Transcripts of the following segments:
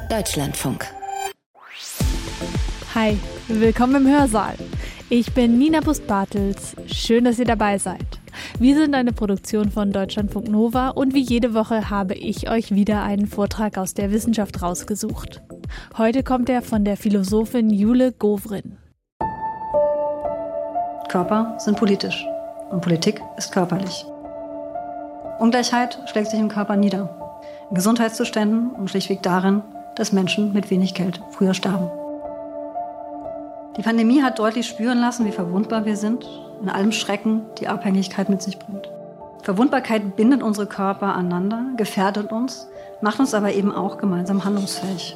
Deutschlandfunk. Hi, willkommen im Hörsaal. Ich bin Nina Bust-Bartels. Schön, dass ihr dabei seid. Wir sind eine Produktion von Deutschlandfunk Nova und wie jede Woche habe ich euch wieder einen Vortrag aus der Wissenschaft rausgesucht. Heute kommt er von der Philosophin Jule Govrin. Körper sind politisch und Politik ist körperlich. Ungleichheit schlägt sich im Körper nieder. In Gesundheitszuständen und schlichtweg darin, dass Menschen mit wenig Geld früher sterben. Die Pandemie hat deutlich spüren lassen, wie verwundbar wir sind, in allem Schrecken die Abhängigkeit mit sich bringt. Verwundbarkeit bindet unsere Körper aneinander, gefährdet uns, macht uns aber eben auch gemeinsam handlungsfähig.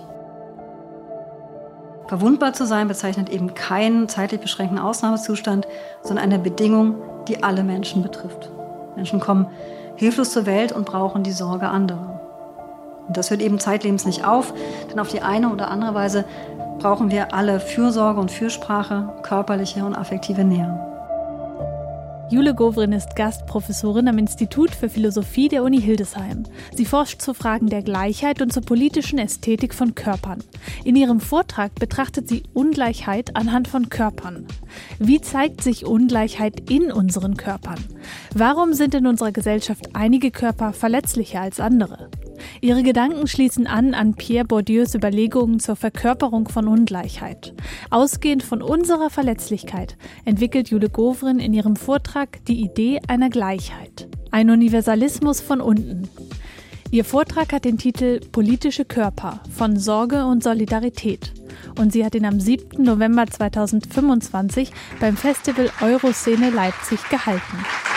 Verwundbar zu sein bezeichnet eben keinen zeitlich beschränkten Ausnahmezustand, sondern eine Bedingung, die alle Menschen betrifft. Menschen kommen hilflos zur Welt und brauchen die Sorge anderer. Und das hört eben zeitlebens nicht auf, denn auf die eine oder andere Weise brauchen wir alle Fürsorge und Fürsprache, körperliche und affektive Nähe. Jule Govrin ist Gastprofessorin am Institut für Philosophie der Uni Hildesheim. Sie forscht zu Fragen der Gleichheit und zur politischen Ästhetik von Körpern. In ihrem Vortrag betrachtet sie Ungleichheit anhand von Körpern. Wie zeigt sich Ungleichheit in unseren Körpern? Warum sind in unserer Gesellschaft einige Körper verletzlicher als andere? Ihre Gedanken schließen an Pierre Bourdieus Überlegungen zur Verkörperung von Ungleichheit. Ausgehend von unserer Verletzlichkeit entwickelt Jule Govrin in ihrem Vortrag die Idee einer Gleichheit. Ein Universalismus von unten. Ihr Vortrag hat den Titel Politische Körper von Sorge und Solidarität. Und sie hat ihn am 7. November 2025 beim Festival Euroszene Leipzig gehalten.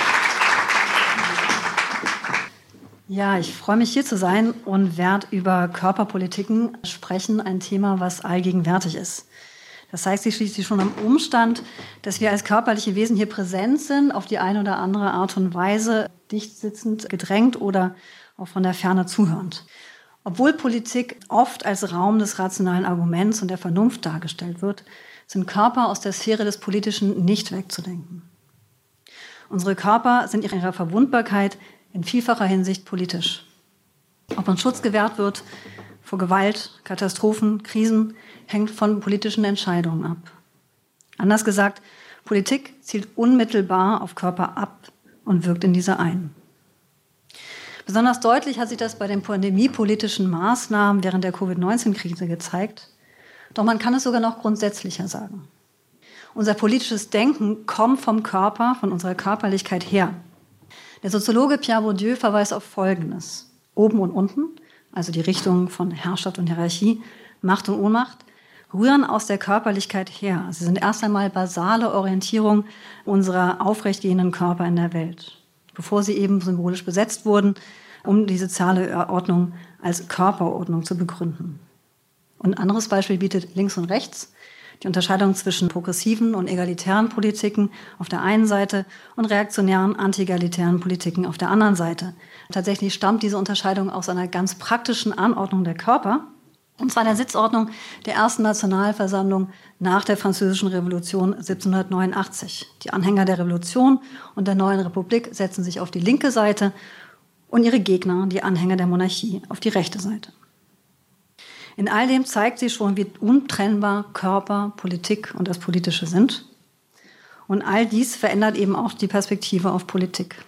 Ja, ich freue mich, hier zu sein und werde über Körperpolitiken sprechen, ein Thema, was allgegenwärtig ist. Das zeigt sich schließlich schon am Umstand, dass wir als körperliche Wesen hier präsent sind, auf die eine oder andere Art und Weise, dicht sitzend, gedrängt oder auch von der Ferne zuhörend. Obwohl Politik oft als Raum des rationalen Arguments und der Vernunft dargestellt wird, sind Körper aus der Sphäre des Politischen nicht wegzudenken. Unsere Körper sind in ihrer Verwundbarkeit in vielfacher Hinsicht politisch. Ob uns Schutz gewährt wird vor Gewalt, Katastrophen, Krisen, hängt von politischen Entscheidungen ab. Anders gesagt, Politik zielt unmittelbar auf Körper ab und wirkt in diese ein. Besonders deutlich hat sich das bei den pandemiepolitischen Maßnahmen während der Covid-19-Krise gezeigt. Doch man kann es sogar noch grundsätzlicher sagen. Unser politisches Denken kommt vom Körper, von unserer Körperlichkeit her. Der Soziologe Pierre Bourdieu verweist auf Folgendes. Oben und unten, also die Richtung von Herrschaft und Hierarchie, Macht und Ohnmacht, rühren aus der Körperlichkeit her. Sie sind erst einmal basale Orientierung unserer aufrechtgehenden Körper in der Welt, bevor sie eben symbolisch besetzt wurden, um die soziale Ordnung als Körperordnung zu begründen. Und ein anderes Beispiel bietet links und rechts, die Unterscheidung zwischen progressiven und egalitären Politiken auf der einen Seite und reaktionären, anti-egalitären Politiken auf der anderen Seite. Tatsächlich stammt diese Unterscheidung aus einer ganz praktischen Anordnung der Körper, und zwar der Sitzordnung der ersten Nationalversammlung nach der Französischen Revolution 1789. Die Anhänger der Revolution und der neuen Republik setzen sich auf die linke Seite und ihre Gegner, die Anhänger der Monarchie, auf die rechte Seite. In all dem zeigt sich schon, wie untrennbar Körper, Politik und das Politische sind. Und all dies verändert eben auch die Perspektive auf Politik.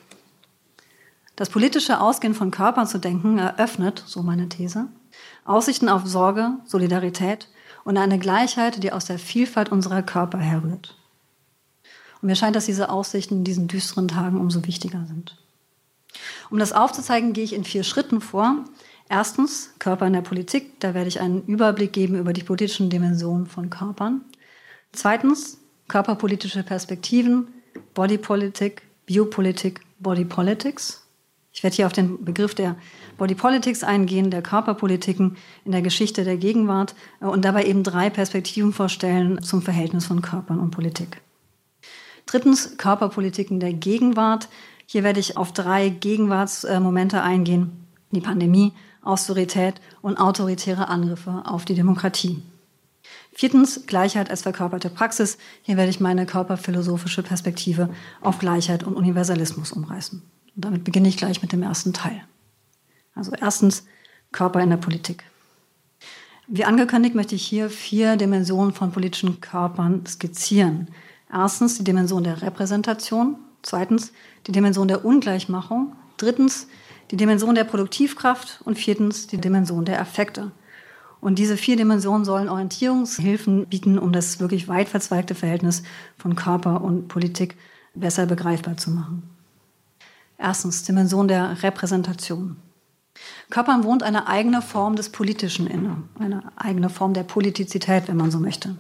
Das politische Ausgehen von Körpern zu denken eröffnet, so meine These, Aussichten auf Sorge, Solidarität und eine Gleichheit, die aus der Vielfalt unserer Körper herrührt. Und mir scheint, dass diese Aussichten in diesen düsteren Tagen umso wichtiger sind. Um das aufzuzeigen, gehe ich in 4 Schritten vor. Erstens, Körper in der Politik. Da werde ich einen Überblick geben über die politischen Dimensionen von Körpern. Zweitens, körperpolitische Perspektiven, Bodypolitik, Biopolitik, Bodypolitics. Ich werde hier auf den Begriff der Bodypolitics eingehen, der Körperpolitiken in der Geschichte der Gegenwart und dabei eben 3 Perspektiven vorstellen zum Verhältnis von Körpern und Politik. Drittens, Körperpolitiken der Gegenwart. Hier werde ich auf 3 Gegenwartsmomente eingehen. Die Pandemie, Austerität und autoritäre Angriffe auf die Demokratie. Viertens, Gleichheit als verkörperte Praxis. Hier werde ich meine körperphilosophische Perspektive auf Gleichheit und Universalismus umreißen. Und damit beginne ich gleich mit dem ersten Teil. Also erstens, Körper in der Politik. Wie angekündigt möchte ich hier 4 Dimensionen von politischen Körpern skizzieren. Erstens die Dimension der Repräsentation, zweitens die Dimension der Ungleichmachung, drittens die Dimension der Produktivkraft und viertens die Dimension der Affekte. Und diese 4 Dimensionen sollen Orientierungshilfen bieten, um das wirklich weit verzweigte Verhältnis von Körper und Politik besser begreifbar zu machen. Erstens, Dimension der Repräsentation. Körpern wohnt eine eigene Form des Politischen inne, eine eigene Form der Politizität, wenn man so möchte.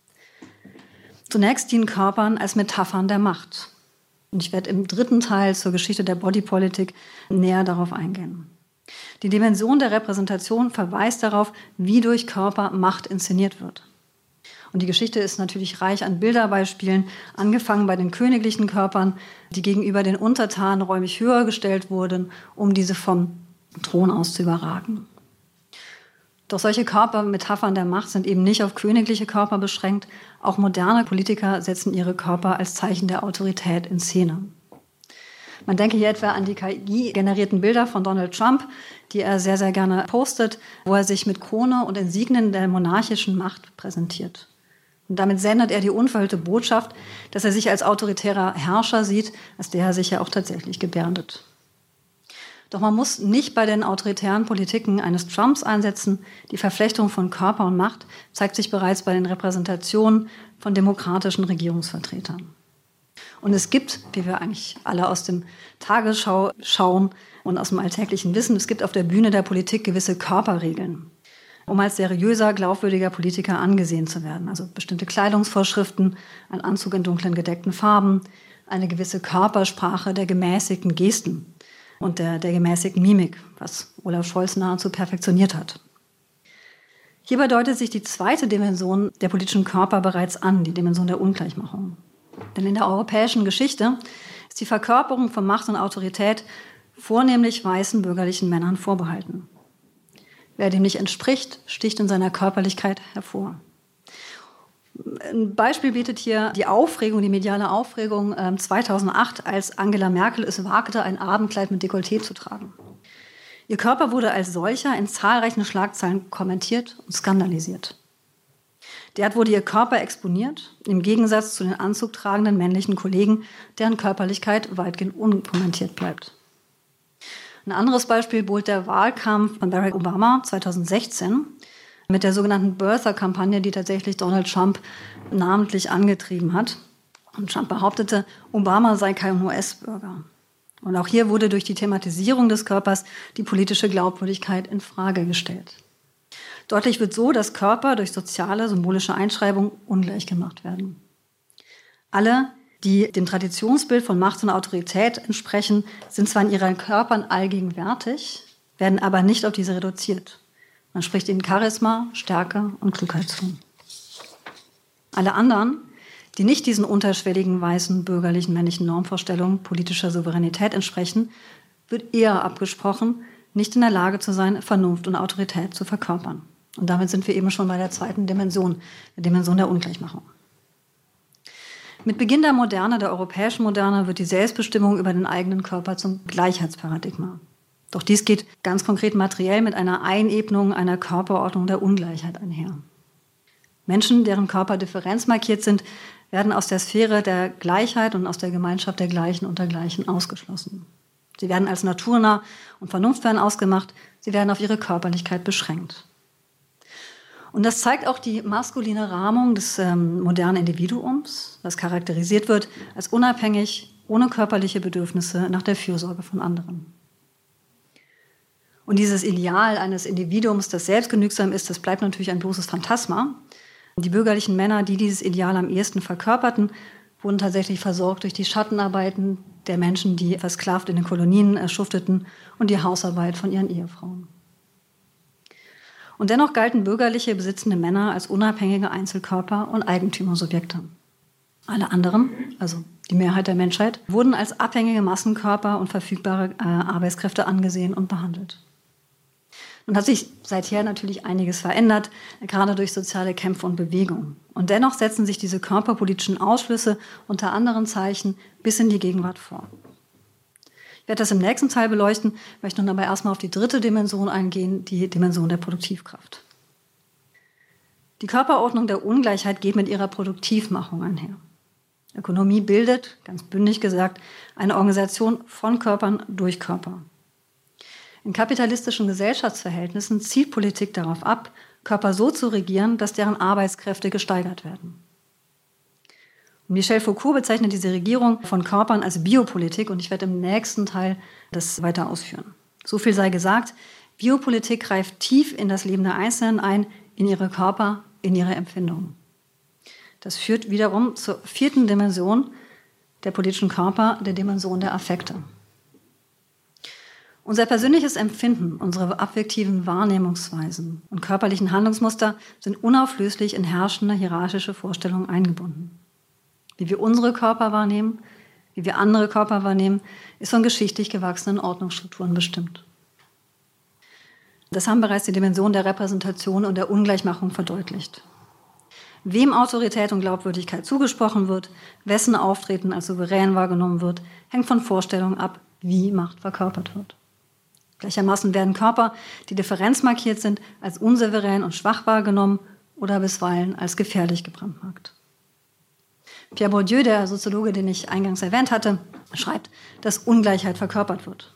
Zunächst dienen Körpern als Metaphern der Macht. Und ich werde im 3. Teil zur Geschichte der Bodypolitik näher darauf eingehen. Die Dimension der Repräsentation verweist darauf, wie durch Körper Macht inszeniert wird. Und die Geschichte ist natürlich reich an Bilderbeispielen, angefangen bei den königlichen Körpern, die gegenüber den Untertanen räumlich höher gestellt wurden, um diese vom Thron aus zu überragen. Doch solche Körpermetaphern der Macht sind eben nicht auf königliche Körper beschränkt. Auch moderne Politiker setzen ihre Körper als Zeichen der Autorität in Szene. Man denke hier etwa an die KI-generierten Bilder von Donald Trump, die er sehr, sehr gerne postet, wo er sich mit Krone und Insignien der monarchischen Macht präsentiert. Und damit sendet er die unverhüllte Botschaft, dass er sich als autoritärer Herrscher sieht, als der er sich ja auch tatsächlich gebärdet. Doch man muss nicht bei den autoritären Politiken eines Trumps einsetzen. Die Verflechtung von Körper und Macht zeigt sich bereits bei den Repräsentationen von demokratischen Regierungsvertretern. Und es gibt, wie wir eigentlich alle aus dem Tagesschau schauen und aus dem alltäglichen Wissen, es gibt auf der Bühne der Politik gewisse Körperregeln, um als seriöser, glaubwürdiger Politiker angesehen zu werden. Also bestimmte Kleidungsvorschriften, ein Anzug in dunklen, gedeckten Farben, eine gewisse Körpersprache der gemäßigten Gesten und der gemäßigten Mimik, was Olaf Scholz nahezu perfektioniert hat. Hierbei deutet sich die 2. Dimension der politischen Körper bereits an, die Dimension der Ungleichmachung. Denn in der europäischen Geschichte ist die Verkörperung von Macht und Autorität vornehmlich weißen bürgerlichen Männern vorbehalten. Wer dem nicht entspricht, sticht in seiner Körperlichkeit hervor. Ein Beispiel bietet hier die Aufregung, die mediale Aufregung 2008, als Angela Merkel es wagte, ein Abendkleid mit Dekolleté zu tragen. Ihr Körper wurde als solcher in zahlreichen Schlagzeilen kommentiert und skandalisiert. Derart wurde ihr Körper exponiert, im Gegensatz zu den anzugtragenden männlichen Kollegen, deren Körperlichkeit weitgehend unkommentiert bleibt. Ein anderes Beispiel bot der Wahlkampf von Barack Obama 2016 mit der sogenannten Birther-Kampagne, die tatsächlich Donald Trump namentlich angetrieben hat. Und Trump behauptete, Obama sei kein US-Bürger. Und auch hier wurde durch die Thematisierung des Körpers die politische Glaubwürdigkeit in Frage gestellt. Deutlich wird so, dass Körper durch soziale, symbolische Einschreibung ungleich gemacht werden. Alle, die dem Traditionsbild von Macht und Autorität entsprechen, sind zwar in ihren Körpern allgegenwärtig, werden aber nicht auf diese reduziert. Man spricht ihnen Charisma, Stärke und Klugheit zu. Alle anderen, die nicht diesen unterschwelligen, weißen, bürgerlichen, männlichen Normvorstellungen politischer Souveränität entsprechen, wird eher abgesprochen, nicht in der Lage zu sein, Vernunft und Autorität zu verkörpern. Und damit sind wir eben schon bei der 2. Dimension, der Dimension der Ungleichmachung. Mit Beginn der Moderne, der europäischen Moderne, wird die Selbstbestimmung über den eigenen Körper zum Gleichheitsparadigma. Doch dies geht ganz konkret materiell mit einer Einebnung einer Körperordnung der Ungleichheit einher. Menschen, deren Körper differenzmarkiert sind, werden aus der Sphäre der Gleichheit und aus der Gemeinschaft der Gleichen unter Gleichen ausgeschlossen. Sie werden als naturnah und vernunftfern ausgemacht, sie werden auf ihre Körperlichkeit beschränkt. Und das zeigt auch die maskuline Rahmung des modernen Individuums, das charakterisiert wird als unabhängig, ohne körperliche Bedürfnisse nach der Fürsorge von anderen. Und dieses Ideal eines Individuums, das selbstgenügsam ist, das bleibt natürlich ein bloßes Phantasma. Die bürgerlichen Männer, die dieses Ideal am ehesten verkörperten, wurden tatsächlich versorgt durch die Schattenarbeiten der Menschen, die versklavt in den Kolonien schufteten, und die Hausarbeit von ihren Ehefrauen. Und dennoch galten bürgerliche, besitzende Männer als unabhängige Einzelkörper und Eigentümersubjekte. Alle anderen, also die Mehrheit der Menschheit, wurden als abhängige Massenkörper und verfügbare Arbeitskräfte angesehen und behandelt. Nun hat sich seither natürlich einiges verändert, gerade durch soziale Kämpfe und Bewegungen. Und dennoch setzen sich diese körperpolitischen Ausschlüsse unter anderen Zeichen bis in die Gegenwart fort. Ich werde das im nächsten Teil beleuchten, möchte nun aber erstmal auf die 3. Dimension eingehen, die Dimension der Produktivkraft. Die Körperordnung der Ungleichheit geht mit ihrer Produktivmachung einher. Ökonomie bildet, ganz bündig gesagt, eine Organisation von Körpern durch Körper. In kapitalistischen Gesellschaftsverhältnissen zielt Politik darauf ab, Körper so zu regieren, dass deren Arbeitskräfte gesteigert werden. Und Michel Foucault bezeichnet diese Regierung von Körpern als Biopolitik und ich werde im nächsten Teil das weiter ausführen. So viel sei gesagt, Biopolitik greift tief in das Leben der Einzelnen ein, in ihre Körper, in ihre Empfindungen. Das führt wiederum zur 4. Dimension der politischen Körper, der Dimension der Affekte. Unser persönliches Empfinden, unsere affektiven Wahrnehmungsweisen und körperlichen Handlungsmuster sind unauflöslich in herrschende hierarchische Vorstellungen eingebunden. Wie wir unsere Körper wahrnehmen, wie wir andere Körper wahrnehmen, ist von geschichtlich gewachsenen Ordnungsstrukturen bestimmt. Das haben bereits die Dimension der Repräsentation und der Ungleichmachung verdeutlicht. Wem Autorität und Glaubwürdigkeit zugesprochen wird, wessen Auftreten als souverän wahrgenommen wird, hängt von Vorstellungen ab, wie Macht verkörpert wird. Gleichermaßen werden Körper, die differenzmarkiert sind, als unsouverän und schwach wahrgenommen oder bisweilen als gefährlich gebrandmarkt. Pierre Bourdieu, der Soziologe, den ich eingangs erwähnt hatte, schreibt, dass Ungleichheit verkörpert wird.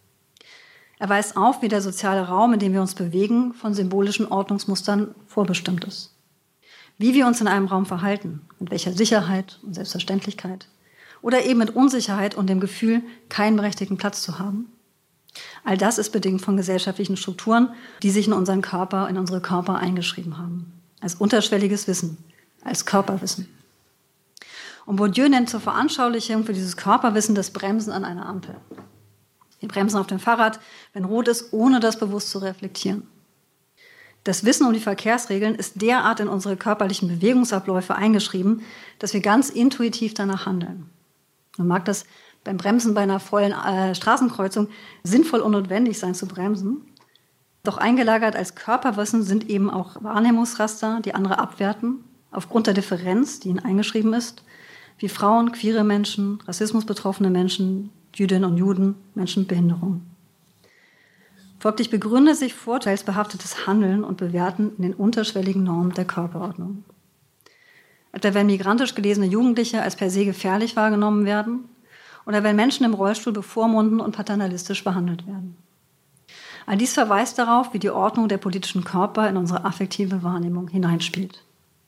Er weist auf, wie der soziale Raum, in dem wir uns bewegen, von symbolischen Ordnungsmustern vorbestimmt ist. Wie wir uns in einem Raum verhalten, mit welcher Sicherheit und Selbstverständlichkeit oder eben mit Unsicherheit und dem Gefühl, keinen berechtigten Platz zu haben. All das ist bedingt von gesellschaftlichen Strukturen, die sich in unseren Körper, in unsere Körper eingeschrieben haben. Als unterschwelliges Wissen, als Körperwissen. Und Bourdieu nennt zur Veranschaulichung für dieses Körperwissen das Bremsen an einer Ampel. Wir bremsen auf dem Fahrrad, wenn rot ist, ohne das bewusst zu reflektieren. Das Wissen um die Verkehrsregeln ist derart in unsere körperlichen Bewegungsabläufe eingeschrieben, dass wir ganz intuitiv danach handeln. Man mag das beim Bremsen bei einer vollen Straßenkreuzung sinnvoll und notwendig sein zu bremsen. Doch eingelagert als Körperwissen sind eben auch Wahrnehmungsraster, die andere abwerten, aufgrund der Differenz, die ihnen eingeschrieben ist, wie Frauen, queere Menschen, rassismusbetroffene Menschen, Jüdinnen und Juden, Menschen mit Behinderung. Folglich begründet sich vorteilsbehaftetes Handeln und Bewerten in den unterschwelligen Normen der Körperordnung. Etwa wenn migrantisch gelesene Jugendliche als per se gefährlich wahrgenommen werden oder wenn Menschen im Rollstuhl bevormunden und paternalistisch behandelt werden. All dies verweist darauf, wie die Ordnung der politischen Körper in unsere affektive Wahrnehmung hineinspielt.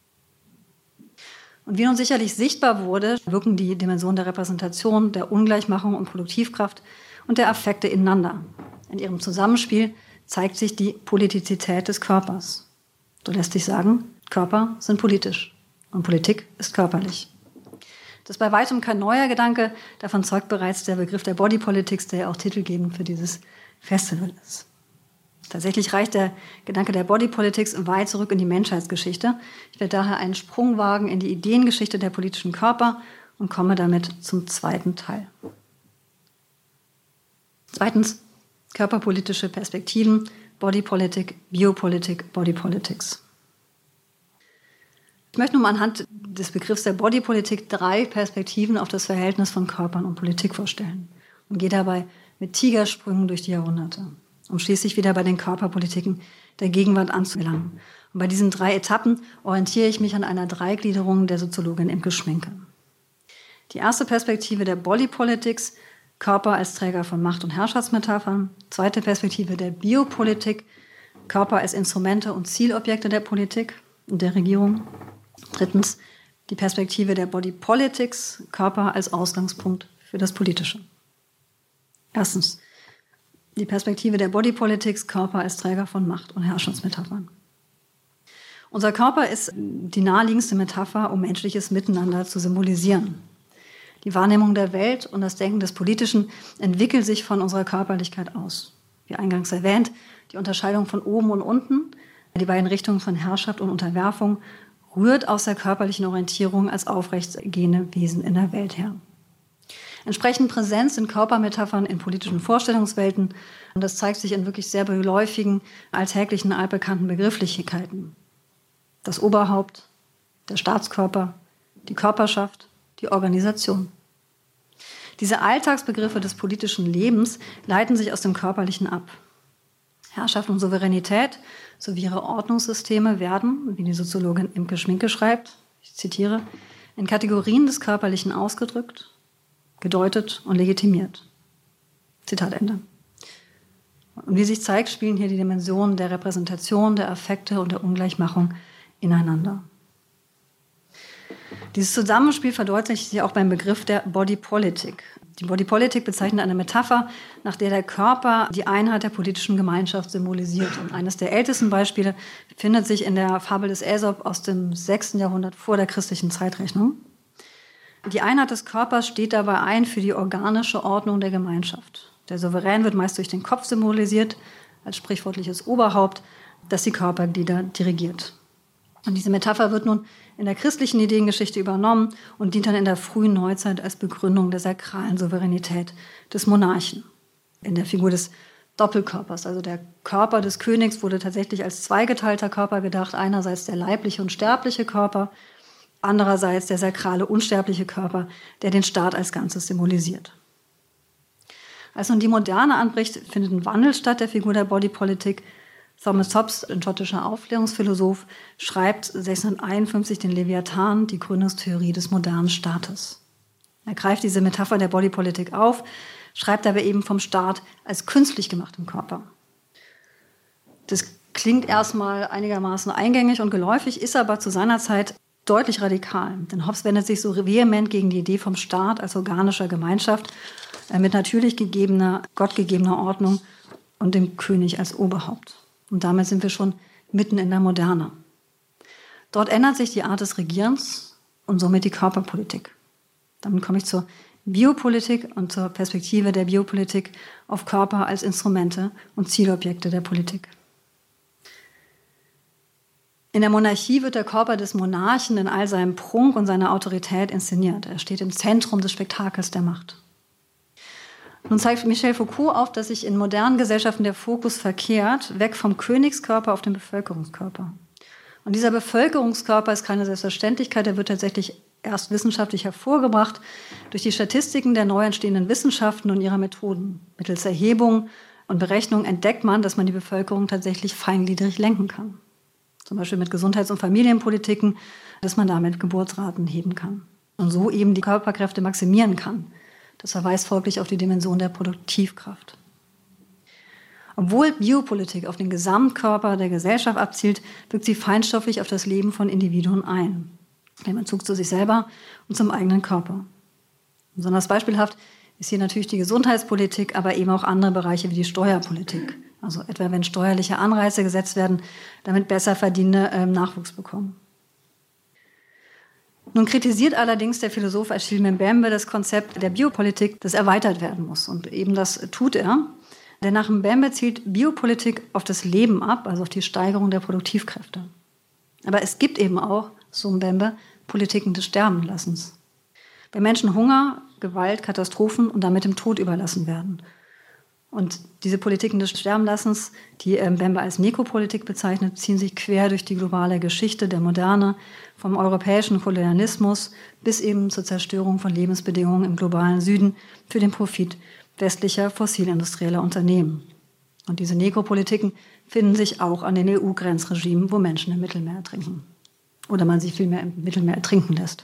Und wie nun sicherlich sichtbar wurde, wirken die Dimensionen der Repräsentation, der Ungleichmachung und Produktivkraft und der Affekte ineinander. In ihrem Zusammenspiel zeigt sich die Politizität des Körpers. So lässt sich sagen, Körper sind politisch und Politik ist körperlich. Das ist bei weitem kein neuer Gedanke, davon zeugt bereits der Begriff der Body Politics, der ja auch titelgebend für dieses Festival ist. Tatsächlich reicht der Gedanke der Body Politics weit zurück in die Menschheitsgeschichte. Ich werde daher einen Sprung wagen in die Ideengeschichte der politischen Körper und komme damit zum zweiten Teil. Zweitens, körperpolitische Perspektiven, Bodypolitik, Biopolitik, Body Politics. Ich möchte nun anhand des Begriffs der Bodypolitik 3 Perspektiven auf das Verhältnis von Körpern und Politik vorstellen und gehe dabei mit Tigersprüngen durch die Jahrhunderte, um schließlich wieder bei den Körperpolitiken der Gegenwart anzugelangen. Und bei diesen 3 Etappen orientiere ich mich an einer Dreigliederung der Soziologin Imke Schminke. Die erste Perspektive der Body Politics, Körper als Träger von Macht- und Herrschaftsmetaphern. Zweite Perspektive der Biopolitik, Körper als Instrumente und Zielobjekte der Politik und der Regierung. Drittens, die Perspektive der Body Politics, Körper als Ausgangspunkt für das Politische. Erstens, die Perspektive der Body Politics, Körper als Träger von Macht- und Herrschaftsmetaphern. Unser Körper ist die naheliegendste Metapher, um menschliches Miteinander zu symbolisieren. Die Wahrnehmung der Welt und das Denken des Politischen entwickelt sich von unserer Körperlichkeit aus. Wie eingangs erwähnt, die Unterscheidung von oben und unten, die beiden Richtungen von Herrschaft und Unterwerfung, rührt aus der körperlichen Orientierung als aufrechtgehende Wesen in der Welt her. Entsprechend präsent sind Körpermetaphern in politischen Vorstellungswelten und das zeigt sich in wirklich sehr geläufigen, alltäglichen, altbekannten Begrifflichkeiten. Das Oberhaupt, der Staatskörper, die Körperschaft, die Organisation. Diese Alltagsbegriffe des politischen Lebens leiten sich aus dem Körperlichen ab. Herrschaft und Souveränität sowie ihre Ordnungssysteme werden, wie die Soziologin Imke Schminke schreibt, ich zitiere, in Kategorien des Körperlichen ausgedrückt, gedeutet und legitimiert. Zitat Ende. Und wie sich zeigt, spielen hier die Dimensionen der Repräsentation, der Affekte und der Ungleichmachung ineinander. Dieses Zusammenspiel verdeutlicht sich auch beim Begriff der Bodypolitik. Die Bodypolitik bezeichnet eine Metapher, nach der der Körper die Einheit der politischen Gemeinschaft symbolisiert. Und eines der ältesten Beispiele findet sich in der Fabel des Aesop aus dem 6. Jahrhundert vor der christlichen Zeitrechnung. Die Einheit des Körpers steht dabei ein für die organische Ordnung der Gemeinschaft. Der Souverän wird meist durch den Kopf symbolisiert, als sprichwörtliches Oberhaupt, das die Körperglieder dirigiert. Und diese Metapher wird nun in der christlichen Ideengeschichte übernommen und dient dann in der frühen Neuzeit als Begründung der sakralen Souveränität des Monarchen. In der Figur des Doppelkörpers, also der Körper des Königs, wurde tatsächlich als zweigeteilter Körper gedacht. Einerseits der leibliche und sterbliche Körper, andererseits der sakrale, unsterbliche Körper, der den Staat als Ganzes symbolisiert. Als nun die Moderne anbricht, findet ein Wandel statt der Figur der Bodypolitik. Thomas Hobbes, ein schottischer Aufklärungsphilosoph, schreibt 1651 den Leviathan, die Gründungstheorie des modernen Staates. Er greift diese Metapher der Bodypolitik auf, schreibt aber eben vom Staat als künstlich gemachtem Körper. Das klingt erstmal einigermaßen eingängig und geläufig, ist aber zu seiner Zeit deutlich radikal. Denn Hobbes wendet sich so vehement gegen die Idee vom Staat als organischer Gemeinschaft mit natürlich gegebener, gottgegebener Ordnung und dem König als Oberhaupt. Und damit sind wir schon mitten in der Moderne. Dort ändert sich die Art des Regierens und somit die Körperpolitik. Damit komme ich zur Biopolitik und zur Perspektive der Biopolitik auf Körper als Instrumente und Zielobjekte der Politik. In der Monarchie wird der Körper des Monarchen in all seinem Prunk und seiner Autorität inszeniert. Er steht im Zentrum des Spektakels der Macht. Nun zeigt Michel Foucault auf, dass sich in modernen Gesellschaften der Fokus verkehrt, weg vom Königskörper auf den Bevölkerungskörper. Und dieser Bevölkerungskörper ist keine Selbstverständlichkeit, er wird tatsächlich erst wissenschaftlich hervorgebracht durch die Statistiken der neu entstehenden Wissenschaften und ihrer Methoden. Mittels Erhebung und Berechnung entdeckt man, dass man die Bevölkerung tatsächlich feingliedrig lenken kann. Zum Beispiel mit Gesundheits- und Familienpolitiken, dass man damit Geburtsraten heben kann. Und so eben die Körperkräfte maximieren kann. Das verweist folglich auf die Dimension der Produktivkraft. Obwohl Biopolitik auf den Gesamtkörper der Gesellschaft abzielt, wirkt sie feinstofflich auf das Leben von Individuen ein. Den Bezug zu sich selber und zum eigenen Körper. Besonders beispielhaft ist hier natürlich die Gesundheitspolitik, aber eben auch andere Bereiche wie die Steuerpolitik. Also etwa wenn steuerliche Anreize gesetzt werden, damit besser verdienende Nachwuchs bekommen. Nun kritisiert allerdings der Philosoph Achille Mbembe das Konzept der Biopolitik, das erweitert werden muss. Und eben das tut er. Denn nach Mbembe zielt Biopolitik auf das Leben ab, also auf die Steigerung der Produktivkräfte. Aber es gibt eben auch, so Mbembe, Politiken des Sterbenlassens. Wenn Menschen Hunger, Gewalt, Katastrophen und damit dem Tod überlassen werden. Und diese Politiken des Sterbenlassens, die Mbembe als Nekropolitik bezeichnet, ziehen sich quer durch die globale Geschichte der Moderne, vom europäischen Kolonialismus bis eben zur Zerstörung von Lebensbedingungen im globalen Süden für den Profit westlicher fossilindustrieller Unternehmen. Und diese Nekropolitiken finden sich auch an den EU-Grenzregimen, wo Menschen im Mittelmeer ertrinken. Oder man sie vielmehr im Mittelmeer ertrinken lässt.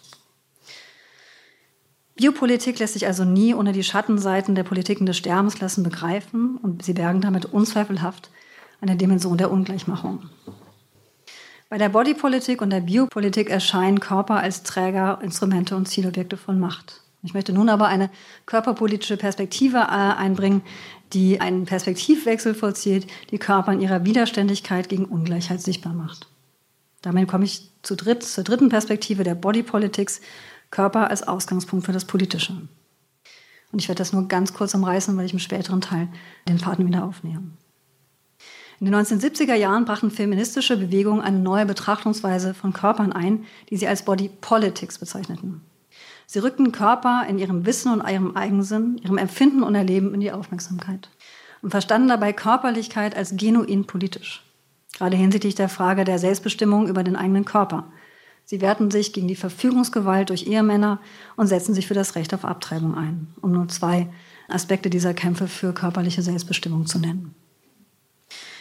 Biopolitik lässt sich also nie ohne die Schattenseiten der Politiken des Sterbenslassens begreifen und sie bergen damit unzweifelhaft eine Dimension der Ungleichmachung. Bei der Bodypolitik und der Biopolitik erscheinen Körper als Träger, Instrumente und Zielobjekte von Macht. Ich möchte nun aber eine körperpolitische Perspektive einbringen, die einen Perspektivwechsel vollzieht, die Körper in ihrer Widerständigkeit gegen Ungleichheit sichtbar macht. Damit komme ich zur dritten Perspektive der Bodypolitics, Körper als Ausgangspunkt für das Politische. Und ich werde das nur ganz kurz umreißen, weil ich im späteren Teil den Faden wieder aufnehme. In den 1970er Jahren brachten feministische Bewegungen eine neue Betrachtungsweise von Körpern ein, die sie als Body Politics bezeichneten. Sie rückten Körper in ihrem Wissen und ihrem Eigensinn, ihrem Empfinden und Erleben in die Aufmerksamkeit und verstanden dabei Körperlichkeit als genuin politisch. Gerade hinsichtlich der Frage der Selbstbestimmung über den eigenen Körper. Sie wehrten sich gegen die Verfügungsgewalt durch Ehemänner und setzten sich für das Recht auf Abtreibung ein, um nur 2 Aspekte dieser Kämpfe für körperliche Selbstbestimmung zu nennen.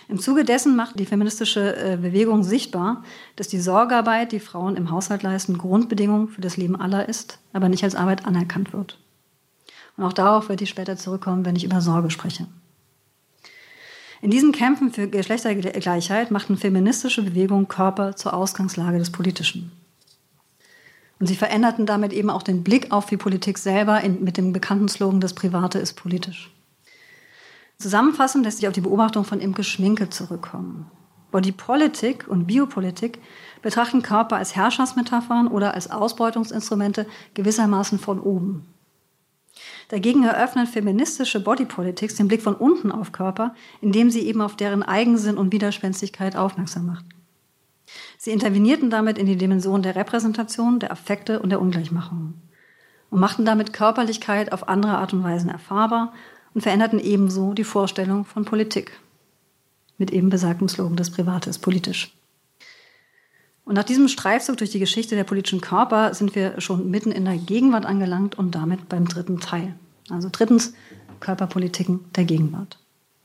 Im Zuge dessen macht die feministische Bewegung sichtbar, dass die Sorgearbeit, die Frauen im Haushalt leisten, Grundbedingung für das Leben aller ist, aber nicht als Arbeit anerkannt wird. Und auch darauf werde ich später zurückkommen, wenn ich über Sorge spreche. In diesen Kämpfen für Geschlechtergleichheit machten feministische Bewegungen Körper zur Ausgangslage des Politischen. Und sie veränderten damit eben auch den Blick auf die Politik selber mit dem bekannten Slogan, das Private ist politisch. Zusammenfassend lässt sich auf die Beobachtung von Imke Schminke zurückkommen. Bodypolitik und Biopolitik betrachten Körper als Herrschaftsmetaphern oder als Ausbeutungsinstrumente gewissermaßen von oben. Dagegen eröffnen feministische Bodypolitics den Blick von unten auf Körper, indem sie eben auf deren Eigensinn und Widerspenstigkeit aufmerksam macht. Sie intervenierten damit in die Dimension der Repräsentation, der Affekte und der Ungleichmachung und machten damit Körperlichkeit auf andere Art und Weise erfahrbar und veränderten ebenso die Vorstellung von Politik. Mit eben besagtem Slogan, das Private ist politisch. Und nach diesem Streifzug durch die Geschichte der politischen Körper sind wir schon mitten in der Gegenwart angelangt und damit beim dritten Teil. Also drittens, Körperpolitiken der Gegenwart.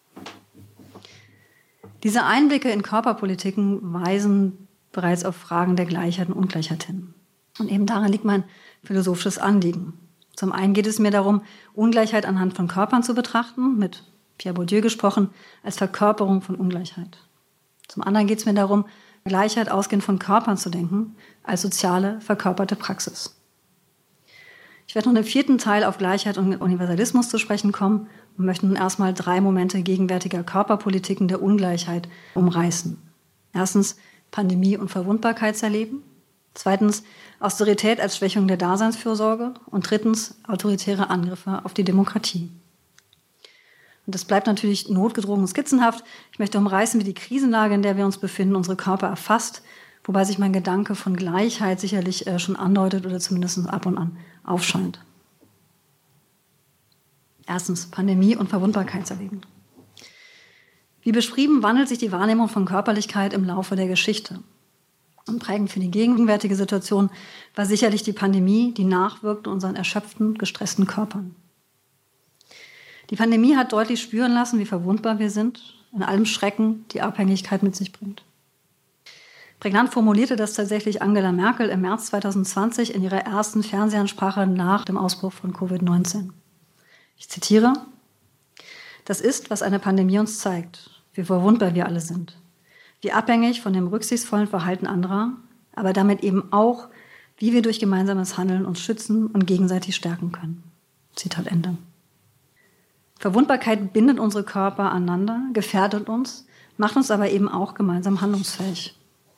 Diese Einblicke in Körperpolitiken weisen bereits auf Fragen der Gleichheit und Ungleichheit hin. Und eben darin liegt mein philosophisches Anliegen. Zum einen geht es mir darum, Ungleichheit anhand von Körpern zu betrachten, mit Pierre Bourdieu gesprochen, als Verkörperung von Ungleichheit. Zum anderen geht es mir darum, Gleichheit ausgehend von Körpern zu denken, als soziale, verkörperte Praxis. Ich werde nun im vierten Teil auf Gleichheit und Universalismus zu sprechen kommen und möchte nun erstmal 3 Momente gegenwärtiger Körperpolitiken der Ungleichheit umreißen. Erstens Pandemie und Verwundbarkeitserleben. Zweitens Austerität als Schwächung der Daseinsfürsorge. Und drittens autoritäre Angriffe auf die Demokratie. Und das bleibt natürlich notgedrungen und skizzenhaft. Ich möchte umreißen, wie die Krisenlage, in der wir uns befinden, unsere Körper erfasst, wobei sich mein Gedanke von Gleichheit sicherlich schon andeutet oder zumindest ab und an aufscheint. Erstens Pandemie und Verwundbarkeitserleben. Wie beschrieben, wandelt sich die Wahrnehmung von Körperlichkeit im Laufe der Geschichte. Und prägend für die gegenwärtige Situation war sicherlich die Pandemie, die nachwirkte unseren erschöpften, gestressten Körpern. Die Pandemie hat deutlich spüren lassen, wie verwundbar wir sind, in allem Schrecken die Abhängigkeit mit sich bringt. Prägnant formulierte das tatsächlich Angela Merkel im März 2020 in ihrer ersten Fernsehansprache nach dem Ausbruch von Covid-19. Ich zitiere: Das ist, was eine Pandemie uns zeigt, wie verwundbar wir alle sind, wie abhängig von dem rücksichtsvollen Verhalten anderer, aber damit eben auch, wie wir durch gemeinsames Handeln uns schützen und gegenseitig stärken können. Zitat Ende. Verwundbarkeit bindet unsere Körper aneinander, gefährdet uns, macht uns aber eben auch gemeinsam handlungsfähig.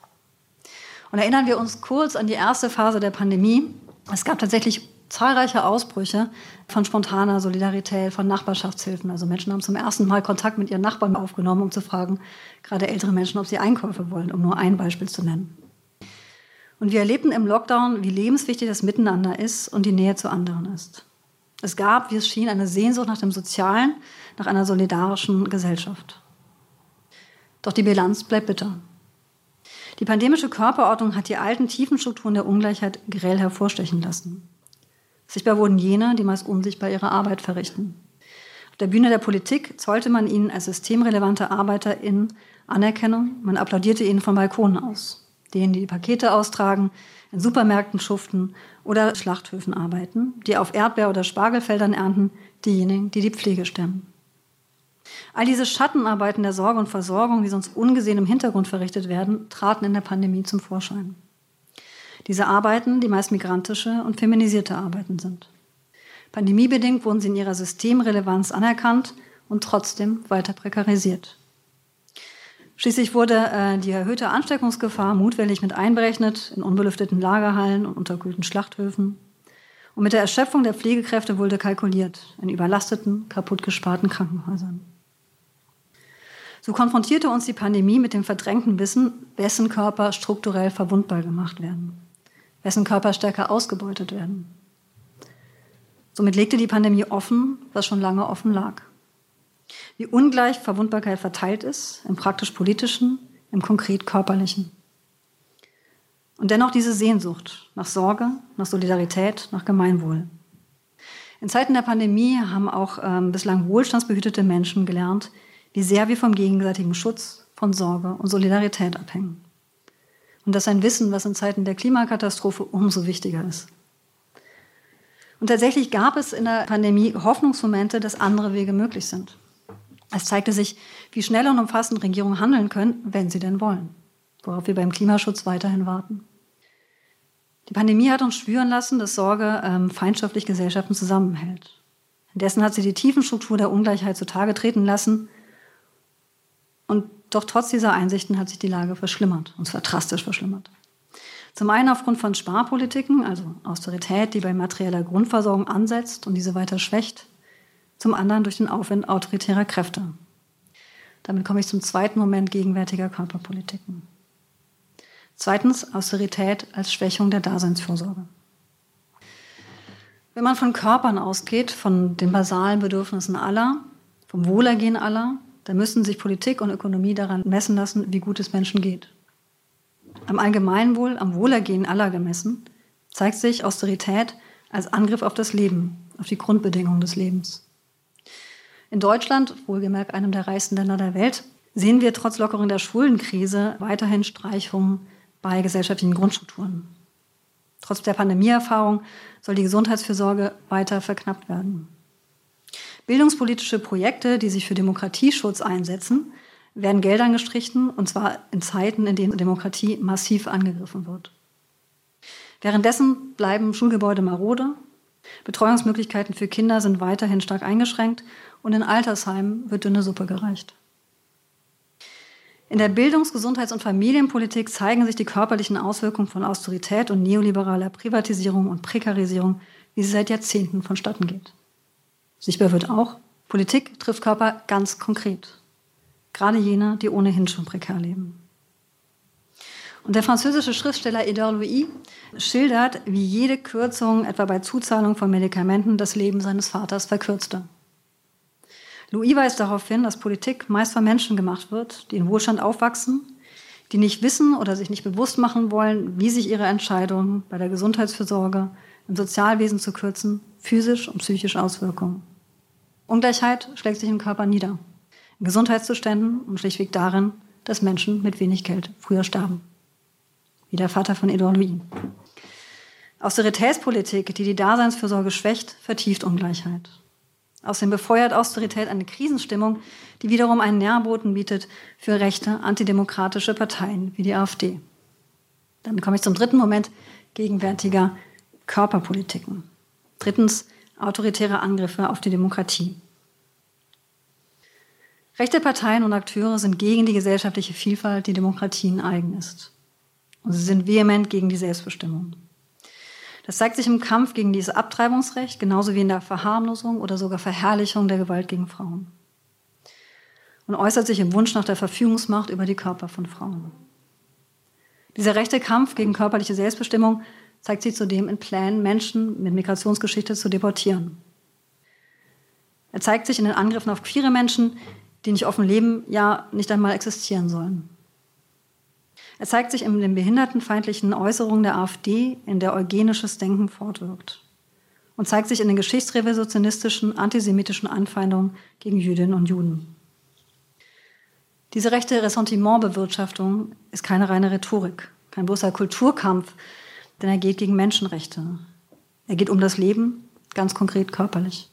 Und erinnern wir uns kurz an die erste Phase der Pandemie. Es gab tatsächlich zahlreiche Ausbrüche von spontaner Solidarität, von Nachbarschaftshilfen. Also Menschen haben zum ersten Mal Kontakt mit ihren Nachbarn aufgenommen, um zu fragen, gerade ältere Menschen, ob sie Einkäufe wollen, um nur ein Beispiel zu nennen. Und wir erlebten im Lockdown, wie lebenswichtig das Miteinander ist und die Nähe zu anderen ist. Es gab, wie es schien, eine Sehnsucht nach dem Sozialen, nach einer solidarischen Gesellschaft. Doch die Bilanz bleibt bitter. Die pandemische Körperordnung hat die alten tiefen Strukturen der Ungleichheit grell hervorstechen lassen. Sichtbar wurden jene, die meist unsichtbar ihre Arbeit verrichten. Auf der Bühne der Politik zollte man ihnen als systemrelevante ArbeiterInnen Anerkennung, man applaudierte ihnen von Balkonen aus. Denen, die Pakete austragen, in Supermärkten schuften oder Schlachthöfen arbeiten, die auf Erdbeer- oder Spargelfeldern ernten, diejenigen, die die Pflege stemmen. All diese Schattenarbeiten der Sorge und Versorgung, die sonst ungesehen im Hintergrund verrichtet werden, traten in der Pandemie zum Vorschein. Diese Arbeiten, die meist migrantische und feminisierte Arbeiten sind. Pandemiebedingt wurden sie in ihrer Systemrelevanz anerkannt und trotzdem weiter prekarisiert. Schließlich wurde die erhöhte Ansteckungsgefahr mutwillig mit einberechnet in unbelüfteten Lagerhallen und unterkühlten Schlachthöfen. Und mit der Erschöpfung der Pflegekräfte wurde kalkuliert in überlasteten, kaputtgesparten Krankenhäusern. So konfrontierte uns die Pandemie mit dem verdrängten Wissen, wessen Körper strukturell verwundbar gemacht werden, wessen Körper stärker ausgebeutet werden. Somit legte die Pandemie offen, was schon lange offen lag. Wie ungleich Verwundbarkeit verteilt ist, im praktisch-politischen, im konkret-körperlichen. Und dennoch diese Sehnsucht nach Sorge, nach Solidarität, nach Gemeinwohl. In Zeiten der Pandemie haben auch bislang wohlstandsbehütete Menschen gelernt, wie sehr wir vom gegenseitigen Schutz, von Sorge und Solidarität abhängen. Und das ist ein Wissen, was in Zeiten der Klimakatastrophe umso wichtiger ist. Und tatsächlich gab es in der Pandemie Hoffnungsmomente, dass andere Wege möglich sind. Es zeigte sich, wie schnell und umfassend Regierungen handeln können, wenn sie denn wollen, worauf wir beim Klimaschutz weiterhin warten. Die Pandemie hat uns spüren lassen, dass Sorge feindschaftlich Gesellschaften zusammenhält. Indessen hat sie die Tiefenstruktur der Ungleichheit zutage treten lassen. Und doch trotz dieser Einsichten hat sich die Lage verschlimmert, und zwar drastisch verschlimmert. Zum einen aufgrund von Sparpolitiken, also Austerität, die bei materieller Grundversorgung ansetzt und diese weiter schwächt. Zum anderen durch den Aufwind autoritärer Kräfte. Damit komme ich zum zweiten Moment gegenwärtiger Körperpolitiken. Zweitens, Austerität als Schwächung der Daseinsvorsorge. Wenn man von Körpern ausgeht, von den basalen Bedürfnissen aller, vom Wohlergehen aller, dann müssen sich Politik und Ökonomie daran messen lassen, wie gut es Menschen geht. Am Allgemeinwohl, am Wohlergehen aller gemessen, zeigt sich Austerität als Angriff auf das Leben, auf die Grundbedingungen des Lebens. In Deutschland, wohlgemerkt einem der reichsten Länder der Welt, sehen wir trotz Lockerung der Schuldenkrise weiterhin Streichungen bei gesellschaftlichen Grundstrukturen. Trotz der Pandemieerfahrung soll die Gesundheitsfürsorge weiter verknappt werden. Bildungspolitische Projekte, die sich für Demokratieschutz einsetzen, werden Geldern gestrichen, und zwar in Zeiten, in denen Demokratie massiv angegriffen wird. Währenddessen bleiben Schulgebäude marode, Betreuungsmöglichkeiten für Kinder sind weiterhin stark eingeschränkt und in Altersheimen wird dünne Suppe gereicht. In der Bildungs-, Gesundheits- und Familienpolitik zeigen sich die körperlichen Auswirkungen von Austerität und neoliberaler Privatisierung und Prekarisierung, wie sie seit Jahrzehnten vonstatten geht. Sichtbar wird auch, Politik trifft Körper ganz konkret. Gerade jene, die ohnehin schon prekär leben. Und der französische Schriftsteller Edouard Louis schildert, wie jede Kürzung, etwa bei Zuzahlung von Medikamenten, das Leben seines Vaters verkürzte. Louis weist darauf hin, dass Politik meist von Menschen gemacht wird, die in Wohlstand aufwachsen, die nicht wissen oder sich nicht bewusst machen wollen, wie sich ihre Entscheidungen bei der Gesundheitsfürsorge, im Sozialwesen zu kürzen, physisch und psychisch auswirken. Ungleichheit schlägt sich im Körper nieder, in Gesundheitszuständen und schlichtweg darin, dass Menschen mit wenig Geld früher sterben. Wie der Vater von Edouard Louis. Austeritätspolitik, die die Daseinsfürsorge schwächt, vertieft Ungleichheit. Außerdem befeuert Austerität eine Krisenstimmung, die wiederum einen Nährboden bietet für rechte, antidemokratische Parteien wie die AfD. Damit komme ich zum dritten Moment gegenwärtiger Körperpolitiken. Drittens, autoritäre Angriffe auf die Demokratie. Rechte Parteien und Akteure sind gegen die gesellschaftliche Vielfalt, die Demokratien eigen ist. Und sie sind vehement gegen die Selbstbestimmung. Das zeigt sich im Kampf gegen dieses Abtreibungsrecht, genauso wie in der Verharmlosung oder sogar Verherrlichung der Gewalt gegen Frauen. Und äußert sich im Wunsch nach der Verfügungsmacht über die Körper von Frauen. Dieser rechte Kampf gegen körperliche Selbstbestimmung zeigt sich zudem in Plänen, Menschen mit Migrationsgeschichte zu deportieren. Er zeigt sich in den Angriffen auf queere Menschen, die nicht offen leben, ja nicht einmal existieren sollen. Er zeigt sich in den behindertenfeindlichen Äußerungen der AfD, in der eugenisches Denken fortwirkt. Und zeigt sich in den geschichtsrevisionistischen, antisemitischen Anfeindungen gegen Jüdinnen und Juden. Diese rechte Ressentimentbewirtschaftung ist keine reine Rhetorik, kein bloßer Kulturkampf, denn er geht gegen Menschenrechte. Er geht um das Leben, ganz konkret körperlich.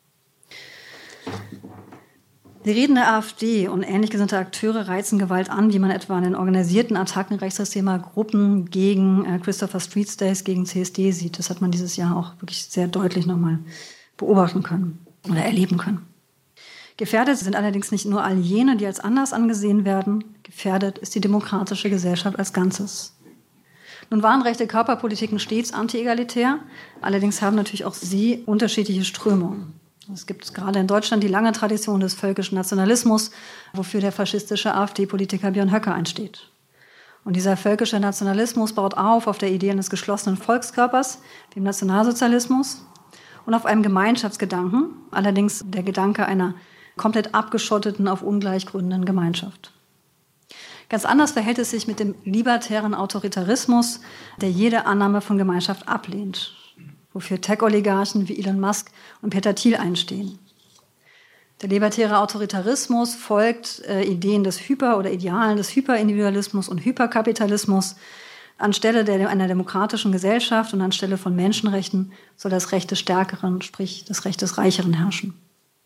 Die Reden der AfD und ähnlich gesinnte Akteure reizen Gewalt an, wie man etwa an den organisierten Attacken rechtsextremer Gruppen gegen Christopher Street Days, gegen CSD sieht. Das hat man dieses Jahr auch wirklich sehr deutlich nochmal beobachten können oder erleben können. Gefährdet sind allerdings nicht nur all jene, die als anders angesehen werden. Gefährdet ist die demokratische Gesellschaft als Ganzes. Nun waren rechte Körperpolitiken stets anti-egalitär, allerdings haben natürlich auch sie unterschiedliche Strömungen. Es gibt gerade in Deutschland die lange Tradition des völkischen Nationalismus, wofür der faschistische AfD-Politiker Björn Höcke einsteht. Und dieser völkische Nationalismus baut auf der Idee eines geschlossenen Volkskörpers, dem Nationalsozialismus, und auf einem Gemeinschaftsgedanken, allerdings der Gedanke einer komplett abgeschotteten, auf ungleich gründenden Gemeinschaft. Ganz anders verhält es sich mit dem libertären Autoritarismus, der jede Annahme von Gemeinschaft ablehnt, wofür Tech-Oligarchen wie Elon Musk und Peter Thiel einstehen. Der libertäre Autoritarismus folgt Ideen des oder Idealen des Hyperindividualismus und Hyperkapitalismus. Anstelle einer demokratischen Gesellschaft und anstelle von Menschenrechten soll das Recht des Stärkeren, sprich das Recht des Reicheren herrschen.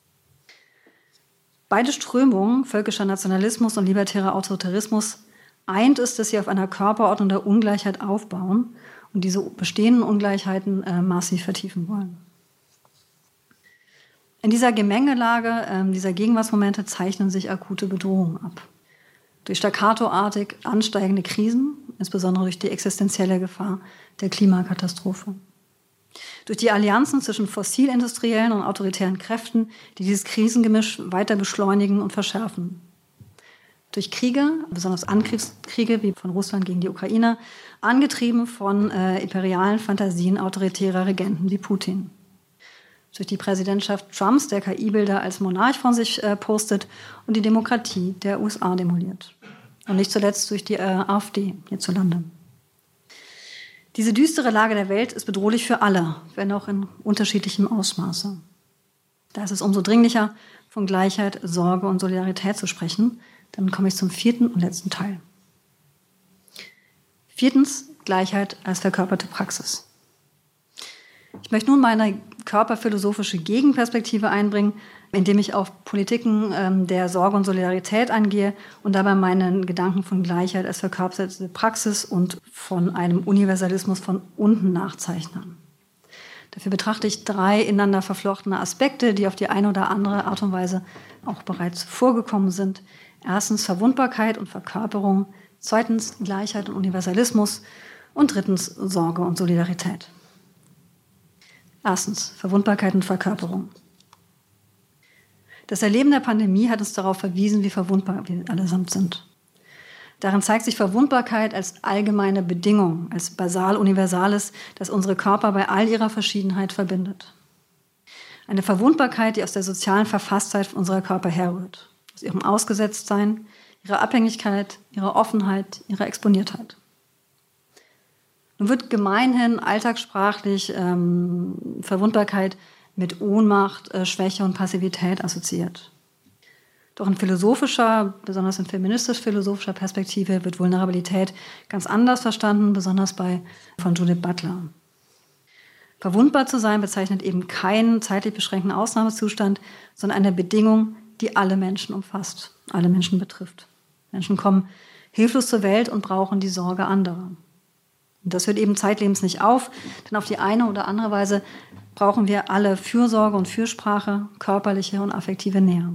Beide Strömungen, völkischer Nationalismus und libertärer Autoritarismus, eint es, dass sie auf einer Körperordnung der Ungleichheit aufbauen und diese bestehenden Ungleichheiten massiv vertiefen wollen. In dieser Gemengelage dieser Gegenwartsmomente zeichnen sich akute Bedrohungen ab. Durch staccatoartig ansteigende Krisen, insbesondere durch die existenzielle Gefahr der Klimakatastrophe. Durch die Allianzen zwischen fossilindustriellen und autoritären Kräften, die dieses Krisengemisch weiter beschleunigen und verschärfen. Durch Kriege, besonders Angriffskriege wie von Russland gegen die Ukraine, angetrieben von imperialen Fantasien autoritärer Regenten wie Putin. Durch die Präsidentschaft Trumps, der KI-Bilder als Monarch von sich postet und die Demokratie der USA demoliert. Und nicht zuletzt durch die AfD hierzulande. Diese düstere Lage der Welt ist bedrohlich für alle, wenn auch in unterschiedlichem Ausmaße. Da ist es umso dringlicher, von Gleichheit, Sorge und Solidarität zu sprechen. Dann komme ich zum 4. und letzten Teil. 4. Gleichheit als verkörperte Praxis. Ich möchte nun meine körperphilosophische Gegenperspektive einbringen, indem ich auf Politiken der Sorge und Solidarität eingehe und dabei meinen Gedanken von Gleichheit als verkörperte Praxis und von einem Universalismus von unten nachzeichne. Dafür betrachte ich 3 ineinander verflochtene Aspekte, die auf die eine oder andere Art und Weise auch bereits vorgekommen sind. 1. Verwundbarkeit und Verkörperung, 2. Gleichheit und Universalismus und 3. Sorge und Solidarität. 1. Verwundbarkeit und Verkörperung. Das Erleben der Pandemie hat uns darauf verwiesen, wie verwundbar wir allesamt sind. Darin zeigt sich Verwundbarkeit als allgemeine Bedingung, als basal Universales, das unsere Körper bei all ihrer Verschiedenheit verbindet. Eine Verwundbarkeit, die aus der sozialen Verfasstheit unserer Körper herrührt, aus ihrem Ausgesetztsein, ihrer Abhängigkeit, ihrer Offenheit, ihrer Exponiertheit. Nun wird gemeinhin alltagssprachlich Verwundbarkeit mit Ohnmacht, Schwäche und Passivität assoziiert. Doch in philosophischer, besonders in feministisch-philosophischer Perspektive wird Vulnerabilität ganz anders verstanden, besonders von Judith Butler. Verwundbar zu sein bezeichnet eben keinen zeitlich beschränkten Ausnahmezustand, sondern eine Bedingung, die alle Menschen umfasst, alle Menschen betrifft. Menschen kommen hilflos zur Welt und brauchen die Sorge anderer. Und das hört eben zeitlebens nicht auf, denn auf die eine oder andere Weise brauchen wir alle Fürsorge und Fürsprache, körperliche und affektive Nähe.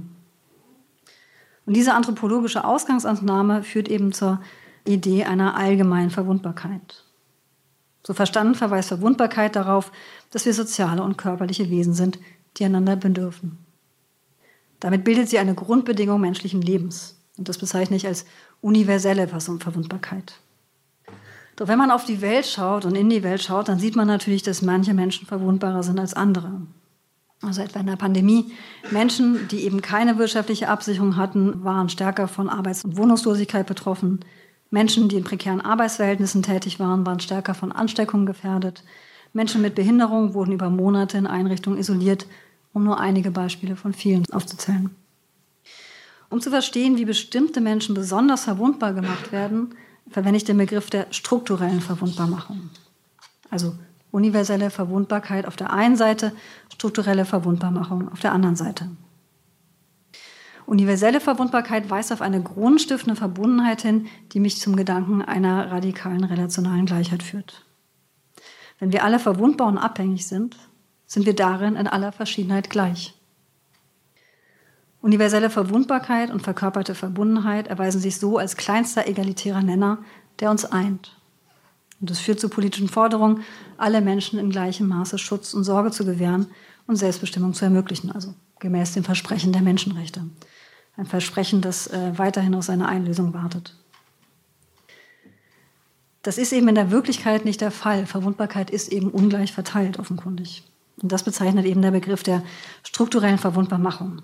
Und diese anthropologische Ausgangsannahme führt eben zur Idee einer allgemeinen Verwundbarkeit. So verstanden verweist Verwundbarkeit darauf, dass wir soziale und körperliche Wesen sind, die einander bedürfen. Damit bildet sie eine Grundbedingung menschlichen Lebens. Und das bezeichne ich als universelle Verwundbarkeit. Doch wenn man auf die Welt schaut und in die Welt schaut, dann sieht man natürlich, dass manche Menschen verwundbarer sind als andere. Also etwa in der Pandemie. Menschen, die eben keine wirtschaftliche Absicherung hatten, waren stärker von Arbeits- und Wohnungslosigkeit betroffen. Menschen, die in prekären Arbeitsverhältnissen tätig waren, waren stärker von Ansteckungen gefährdet. Menschen mit Behinderung wurden über Monate in Einrichtungen isoliert, um nur einige Beispiele von vielen aufzuzählen. Um zu verstehen, wie bestimmte Menschen besonders verwundbar gemacht werden, verwende ich den Begriff der strukturellen Verwundbarmachung. Also universelle Verwundbarkeit auf der einen Seite, strukturelle Verwundbarmachung auf der anderen Seite. Universelle Verwundbarkeit weist auf eine grundstiftende Verbundenheit hin, die mich zum Gedanken einer radikalen relationalen Gleichheit führt. Wenn wir alle verwundbar und abhängig sind, sind wir darin in aller Verschiedenheit gleich. Universelle Verwundbarkeit und verkörperte Verbundenheit erweisen sich so als kleinster egalitärer Nenner, der uns eint. Und das führt zur politischen Forderung, alle Menschen in gleichem Maße Schutz und Sorge zu gewähren und Selbstbestimmung zu ermöglichen, also gemäß dem Versprechen der Menschenrechte. Ein Versprechen, das weiterhin auf seine Einlösung wartet. Das ist eben in der Wirklichkeit nicht der Fall. Verwundbarkeit ist eben ungleich verteilt, offenkundig. Und das bezeichnet eben der Begriff der strukturellen Verwundbarmachung.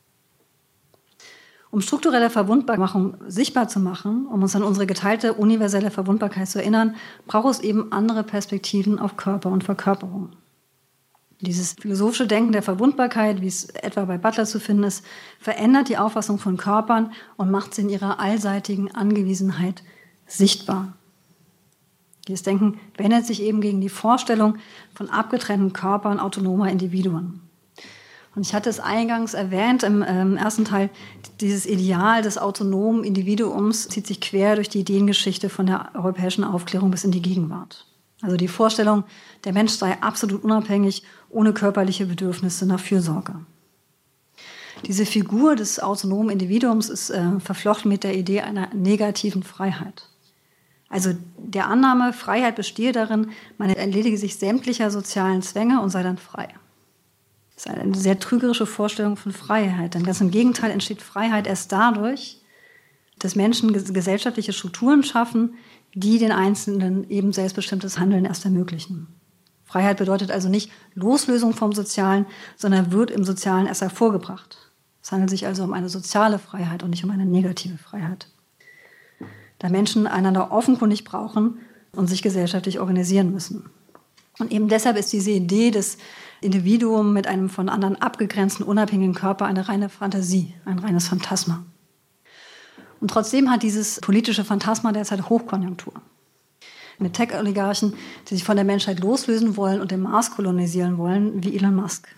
Um strukturelle Verwundbarmachung sichtbar zu machen, um uns an unsere geteilte universelle Verwundbarkeit zu erinnern, braucht es eben andere Perspektiven auf Körper und Verkörperung. Dieses philosophische Denken der Verwundbarkeit, wie es etwa bei Butler zu finden ist, verändert die Auffassung von Körpern und macht sie in ihrer allseitigen Angewiesenheit sichtbar. Dieses Denken wendet sich eben gegen die Vorstellung von abgetrennten Körpern autonomer Individuen. Und ich hatte es eingangs erwähnt im ersten Teil, dieses Ideal des autonomen Individuums zieht sich quer durch die Ideengeschichte von der europäischen Aufklärung bis in die Gegenwart. Also die Vorstellung, der Mensch sei absolut unabhängig, ohne körperliche Bedürfnisse nach Fürsorge. Diese Figur des autonomen Individuums ist verflochten mit der Idee einer negativen Freiheit. Also der Annahme, Freiheit bestehe darin, man erledige sich sämtlicher sozialen Zwänge und sei dann frei. Das ist eine sehr trügerische Vorstellung von Freiheit. Denn ganz im Gegenteil entsteht Freiheit erst dadurch, dass Menschen gesellschaftliche Strukturen schaffen, die den Einzelnen eben selbstbestimmtes Handeln erst ermöglichen. Freiheit bedeutet also nicht Loslösung vom Sozialen, sondern wird im Sozialen erst hervorgebracht. Es handelt sich also um eine soziale Freiheit und nicht um eine negative Freiheit. Da Menschen einander offenkundig brauchen und sich gesellschaftlich organisieren müssen. Und eben deshalb ist diese Idee des Individuums mit einem von anderen abgegrenzten, unabhängigen Körper eine reine Fantasie, ein reines Phantasma. Und trotzdem hat dieses politische Phantasma derzeit Hochkonjunktur. Mit Tech-Oligarchen, die sich von der Menschheit loslösen wollen und den Mars kolonisieren wollen, wie Elon Musk.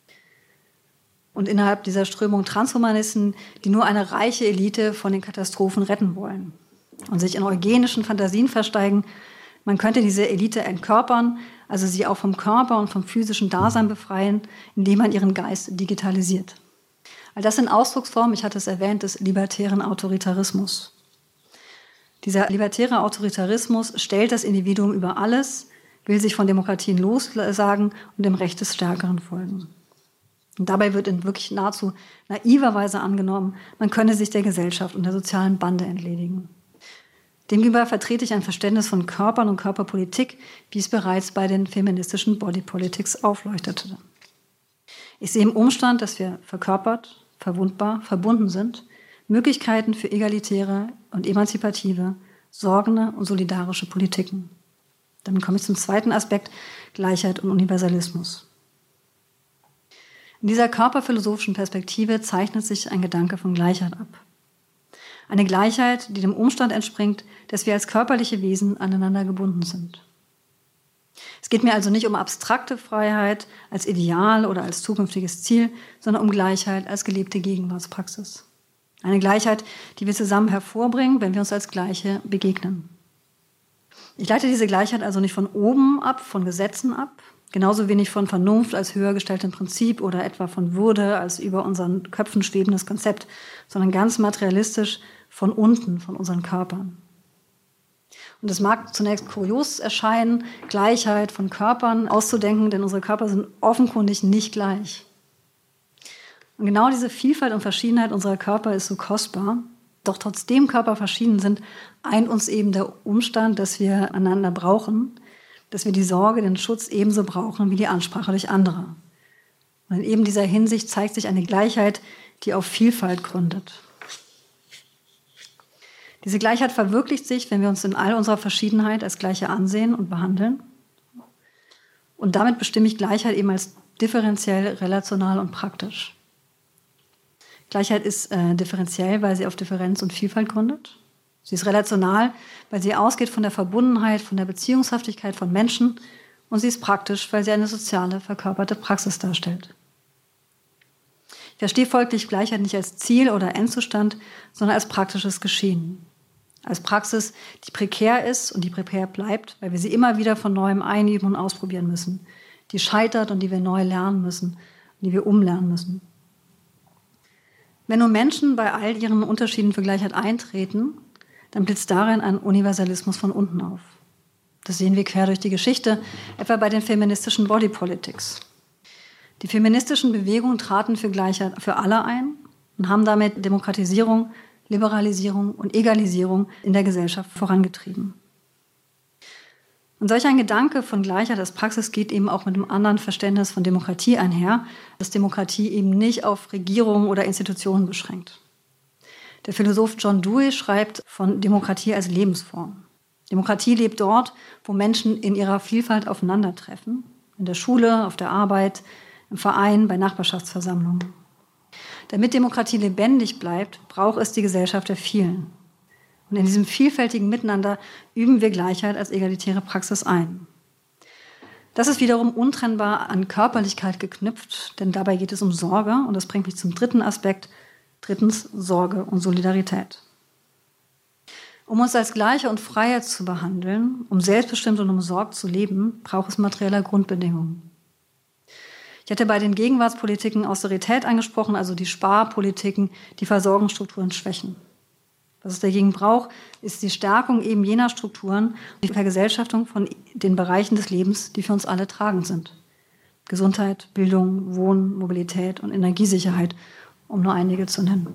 Und innerhalb dieser Strömung Transhumanisten, die nur eine reiche Elite von den Katastrophen retten wollen und sich in eugenischen Fantasien versteigen, man könnte diese Elite entkörpern, also sie auch vom Körper und vom physischen Dasein befreien, indem man ihren Geist digitalisiert. All das sind Ausdrucksformen, ich hatte es erwähnt, des libertären Autoritarismus. Dieser libertäre Autoritarismus stellt das Individuum über alles, will sich von Demokratien lossagen und dem Recht des Stärkeren folgen. Und dabei wird in wirklich nahezu naiver Weise angenommen, man könne sich der Gesellschaft und der sozialen Bande entledigen. Demgegenüber vertrete ich ein Verständnis von Körpern und Körperpolitik, wie es bereits bei den feministischen Body Politics aufleuchtete. Ich sehe im Umstand, dass wir verkörpert, verwundbar, verbunden sind, Möglichkeiten für egalitäre und emanzipative, sorgende und solidarische Politiken. Dann komme ich zum zweiten Aspekt, Gleichheit und Universalismus. In dieser körperphilosophischen Perspektive zeichnet sich ein Gedanke von Gleichheit ab. Eine Gleichheit, die dem Umstand entspringt, dass wir als körperliche Wesen aneinander gebunden sind. Es geht mir also nicht um abstrakte Freiheit als Ideal oder als zukünftiges Ziel, sondern um Gleichheit als gelebte Gegenwartspraxis. Eine Gleichheit, die wir zusammen hervorbringen, wenn wir uns als Gleiche begegnen. Ich leite diese Gleichheit also nicht von oben ab, von Gesetzen ab, genauso wenig von Vernunft als höher gestelltem Prinzip oder etwa von Würde als über unseren Köpfen schwebendes Konzept, sondern ganz materialistisch von unten, von unseren Körpern. Und es mag zunächst kurios erscheinen, Gleichheit von Körpern auszudenken, denn unsere Körper sind offenkundig nicht gleich. Und genau diese Vielfalt und Verschiedenheit unserer Körper ist so kostbar. Doch trotzdem Körper verschieden sind, eint uns eben der Umstand, dass wir einander brauchen, dass wir die Sorge, den Schutz ebenso brauchen wie die Ansprache durch andere. Und in eben dieser Hinsicht zeigt sich eine Gleichheit, die auf Vielfalt gründet. Diese Gleichheit verwirklicht sich, wenn wir uns in all unserer Verschiedenheit als Gleiche ansehen und behandeln. Und damit bestimme ich Gleichheit eben als differenziell, relational und praktisch. Gleichheit ist differenziell, weil sie auf Differenz und Vielfalt gründet. Sie ist relational, weil sie ausgeht von der Verbundenheit, von der Beziehungshaftigkeit von Menschen. Und sie ist praktisch, weil sie eine soziale, verkörperte Praxis darstellt. Ich verstehe folglich Gleichheit nicht als Ziel oder Endzustand, sondern als praktisches Geschehen. Als Praxis, die prekär ist und die prekär bleibt, weil wir sie immer wieder von Neuem einüben und ausprobieren müssen. Die scheitert und die wir neu lernen müssen und die wir umlernen müssen. Wenn nun Menschen bei all ihren Unterschieden für Gleichheit eintreten, dann blitzt darin ein Universalismus von unten auf. Das sehen wir quer durch die Geschichte, etwa bei den feministischen Body Politics. Die feministischen Bewegungen traten für Gleichheit für alle ein und haben damit Demokratisierung, Liberalisierung und Egalisierung in der Gesellschaft vorangetrieben. Und solch ein Gedanke von Gleichheit als Praxis geht eben auch mit einem anderen Verständnis von Demokratie einher, dass Demokratie eben nicht auf Regierungen oder Institutionen beschränkt. Der Philosoph John Dewey schreibt von Demokratie als Lebensform. Demokratie lebt dort, wo Menschen in ihrer Vielfalt aufeinandertreffen In der Schule, auf der Arbeit, im Verein, bei Nachbarschaftsversammlungen. Damit Demokratie lebendig bleibt, braucht es die Gesellschaft der Vielen. Und in diesem vielfältigen Miteinander üben wir Gleichheit als egalitäre Praxis ein. Das ist wiederum untrennbar an Körperlichkeit geknüpft, denn dabei geht es um Sorge. Und das bringt mich zum dritten Aspekt. Drittens, Sorge und Solidarität. Um uns als Gleiche und Freie zu behandeln, um selbstbestimmt und umsorgt zu leben, braucht es materielle Grundbedingungen. Ich hatte bei den Gegenwartspolitiken Austerität angesprochen, also die Sparpolitiken, die Versorgungsstrukturen schwächen. Was es dagegen braucht, ist die Stärkung eben jener Strukturen, die Vergesellschaftung von den Bereichen des Lebens, die für uns alle tragend sind. Gesundheit, Bildung, Wohnen, Mobilität und Energiesicherheit, um nur einige zu nennen.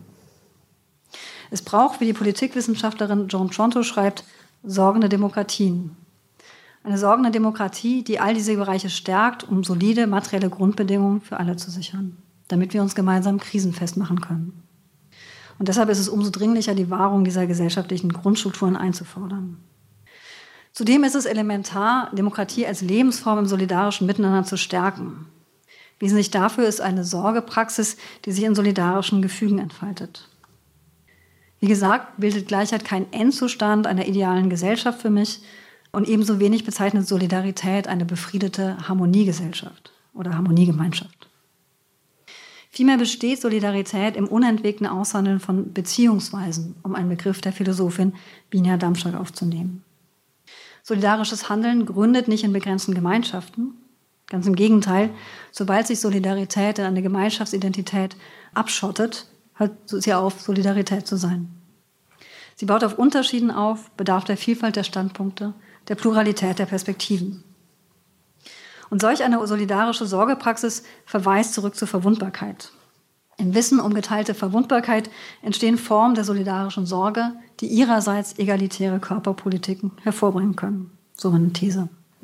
Es braucht, wie die Politikwissenschaftlerin Joan Tronto schreibt, sorgende Demokratien. Eine sorgende Demokratie, die all diese Bereiche stärkt, um solide materielle Grundbedingungen für alle zu sichern, damit wir uns gemeinsam krisenfest machen können. Und deshalb ist es umso dringlicher, die Wahrung dieser gesellschaftlichen Grundstrukturen einzufordern. Zudem ist es elementar, Demokratie als Lebensform im solidarischen Miteinander zu stärken. Wesentlich dafür ist eine Sorgepraxis, die sich in solidarischen Gefügen entfaltet. Wie gesagt, bildet Gleichheit keinen Endzustand einer idealen Gesellschaft für mich und ebenso wenig bezeichnet Solidarität eine befriedete Harmoniegesellschaft oder Harmoniegemeinschaft. Vielmehr besteht Solidarität im unentwegten Aushandeln von Beziehungsweisen, um einen Begriff der Philosophin Binia Damschak aufzunehmen. Solidarisches Handeln gründet nicht in begrenzten Gemeinschaften. Ganz im Gegenteil, sobald sich Solidarität in eine Gemeinschaftsidentität abschottet, hört sie auf, Solidarität zu sein. Sie baut auf Unterschieden auf, bedarf der Vielfalt der Standpunkte, der Pluralität der Perspektiven. Und solch eine solidarische Sorgepraxis verweist zurück zur Verwundbarkeit. Im Wissen um geteilte Verwundbarkeit entstehen Formen der solidarischen Sorge, die ihrerseits egalitäre Körperpolitiken hervorbringen können. So eine These.